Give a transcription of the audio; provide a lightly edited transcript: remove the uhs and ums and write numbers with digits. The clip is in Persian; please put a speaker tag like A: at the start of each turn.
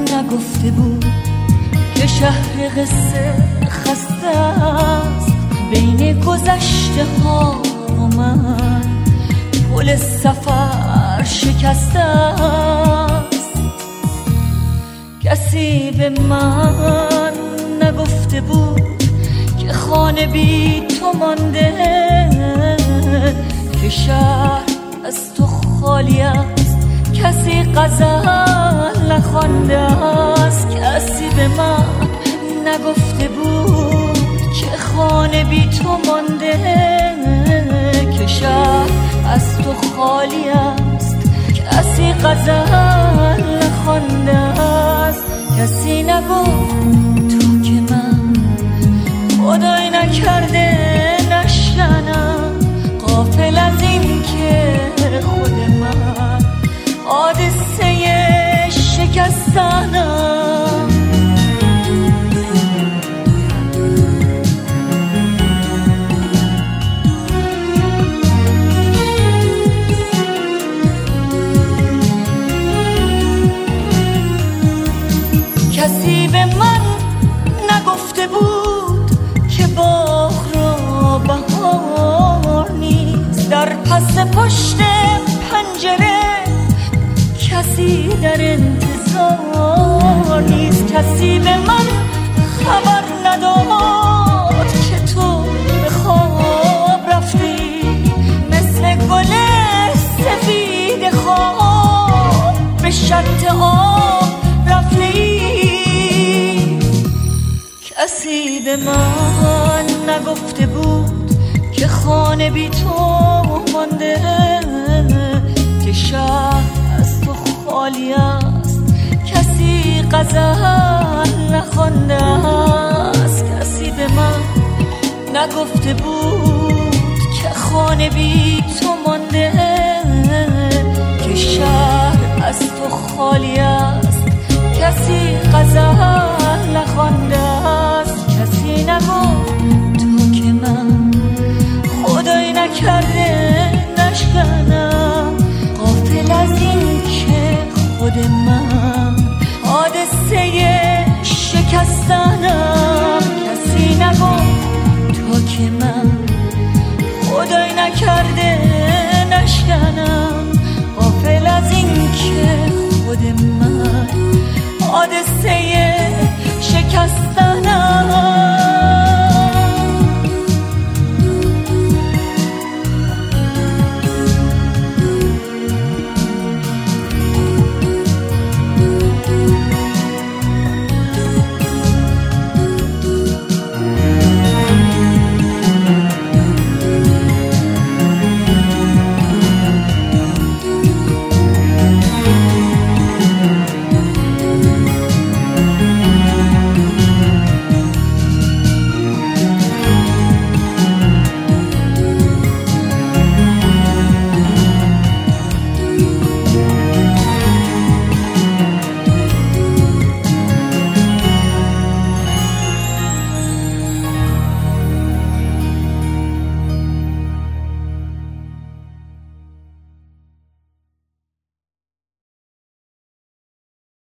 A: نگفته بود که شهر قصه خسته است، بین گذشته ها و من پل سفر شکسته است. کسی به من نگفته بود که خانه بی تو مانده، که شهر از تو خالی است، کسی غزل نخوانده است. کسی به من نگفته بود که خانه بی تو مانده، که شهر از تو خالی است، کسی غزل نخوانده است. کسی نگفت تو که من خدای نکرده نشکنم، غافل از این که خود من حادثه شکستنم. کسی به من نگفته بود که باغ را بهار نیست، در پس پشت پنجره کسی در انتظار نیست. کسی به من خبر نداد که تو به خواب رفتی، مثل گل سفید خواب به شط آب رفتی. کسی به من نگفته بود که خانه بی تو مانده، که شهر از تو خالی است، کسی غزل نخوانده است. کسی به من نگفته بود که خانه بی تو مانده، که شهر از تو خالی است، کسی غزل نخوانده است. کسی نگفت تو که من خدای نکرده نشکنم، غافل از این که خود من حادثه شکستنم. کسی نگفت تو که من خدای نکرده نشکنم، غافل از این که خود من